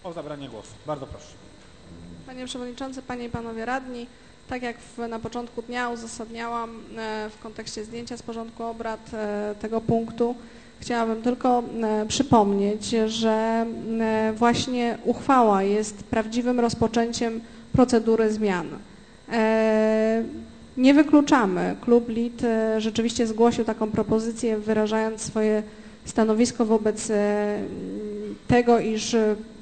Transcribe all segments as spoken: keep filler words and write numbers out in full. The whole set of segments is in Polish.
o zabranie głosu. Bardzo proszę. Panie Przewodniczący, Panie i Panowie Radni, tak jak w, na początku dnia uzasadniałam e, w kontekście zdjęcia z porządku obrad e, tego punktu, chciałabym tylko e, przypomnieć, że e, właśnie uchwała jest prawdziwym rozpoczęciem procedury zmian. E, nie wykluczamy. Klub L I T e, rzeczywiście zgłosił taką propozycję, wyrażając swoje stanowisko wobec e, tego, iż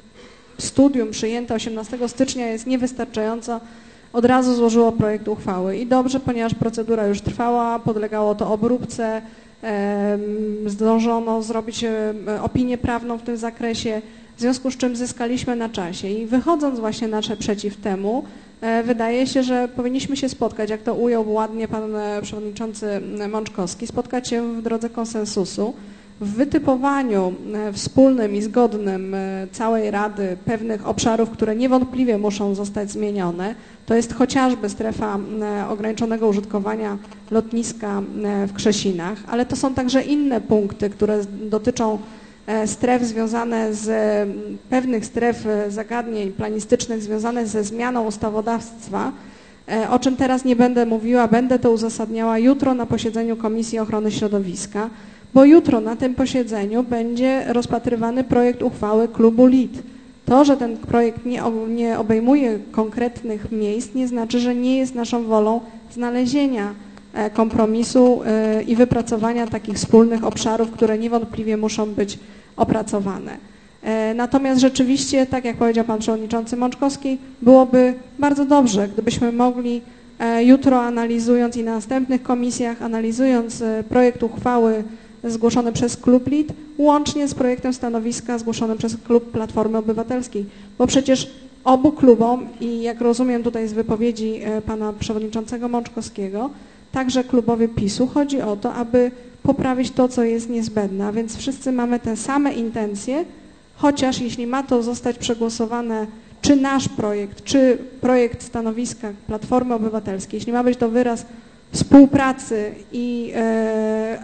studium przyjęte osiemnastego stycznia jest niewystarczająco, od razu złożyło projekt uchwały. I dobrze, ponieważ procedura już trwała, podlegało to obróbce, e, zdążono zrobić e, opinię prawną w tym zakresie, w związku z czym zyskaliśmy na czasie. I wychodząc właśnie naprzeciw temu, e, wydaje się, że powinniśmy się spotkać, jak to ujął ładnie pan e, przewodniczący Mączkowski, spotkać się w drodze konsensusu, w wytypowaniu wspólnym i zgodnym całej Rady pewnych obszarów, które niewątpliwie muszą zostać zmienione. To jest chociażby strefa ograniczonego użytkowania lotniska w Krzesinach, ale to są także inne punkty, które dotyczą stref związane z pewnych stref zagadnień planistycznych związanych ze zmianą ustawodawstwa, o czym teraz nie będę mówiła, będę to uzasadniała jutro na posiedzeniu Komisji Ochrony Środowiska, bo jutro na tym posiedzeniu będzie rozpatrywany projekt uchwały klubu L I T. To, że ten projekt nie, nie obejmuje konkretnych miejsc, nie znaczy, że nie jest naszą wolą znalezienia kompromisu i wypracowania takich wspólnych obszarów, które niewątpliwie muszą być opracowane. Natomiast rzeczywiście, tak jak powiedział pan przewodniczący Mączkowski, byłoby bardzo dobrze, gdybyśmy mogli jutro, analizując i na następnych komisjach, analizując projekt uchwały zgłoszony przez klub L I T, łącznie z projektem stanowiska zgłoszonym przez klub Platformy Obywatelskiej, bo przecież obu klubom i jak rozumiem tutaj z wypowiedzi pana przewodniczącego Mączkowskiego, także klubowi PiS-u chodzi o to, aby poprawić to, co jest niezbędne, a więc wszyscy mamy te same intencje, chociaż jeśli ma to zostać przegłosowane, czy nasz projekt, czy projekt stanowiska Platformy Obywatelskiej, jeśli ma być to wyraz współpracy i e, e,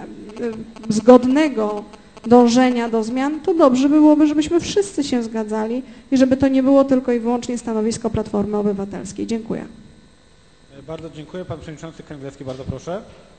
zgodnego dążenia do zmian, to dobrze byłoby, żebyśmy wszyscy się zgadzali i żeby to nie było tylko i wyłącznie stanowisko Platformy Obywatelskiej. Dziękuję. Bardzo dziękuję. Pan przewodniczący Kręglewski, bardzo proszę.